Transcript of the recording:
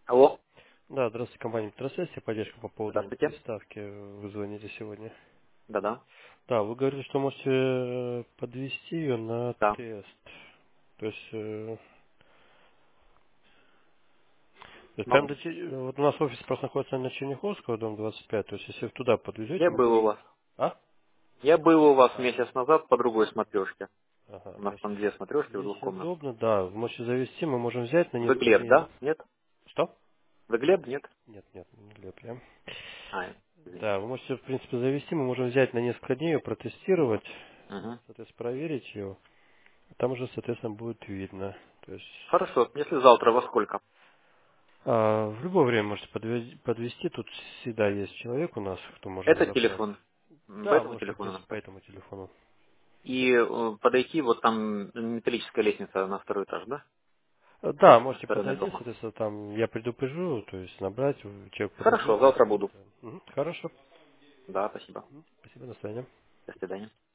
Алло, Да, здравствуйте, компания Петросессия, поддержка по поводу здравствуйте. приставки. Вы звоните сегодня. Да-да. Да, вы говорили, что можете подвести ее на Да. тест. То есть, прям Могу. вот у нас офис просто находится на Черняховского, дом 25. То есть, если вы туда подвезете, Я мы был у можем... вас. А? Я был у вас А, месяц назад по другой смотрешке. ага, У то нас есть, там две смотрешки в двух если комнатах. удобно, да, вы можете завести, мы можем взять на Вы несколько Глеб, дней. да? Нет? Что? Вы Глеб? Нет? Нет, нет, не Глеб, я. А, извините. Да, вы можете, в принципе, завести, мы можем взять на несколько дней ее, протестировать, Угу. соответственно, проверить ее. Там уже, соответственно, будет видно. То есть Хорошо. Если завтра во сколько? в любое время можете подвести. Тут всегда есть человек у нас, кто может Это забрать. телефон. По Да, этому можете, в телефону принципе, по набрать. этому телефону. И подойти, вот там металлическая лестница на второй этаж, да? Да, Со можете стороны подойти, дома. соответственно, там я предупрежу, то есть набрать, человек Хорошо, подойдет, завтра заберет. буду. Мгм, хорошо. Да, спасибо. Спасибо, до свидания. До свидания.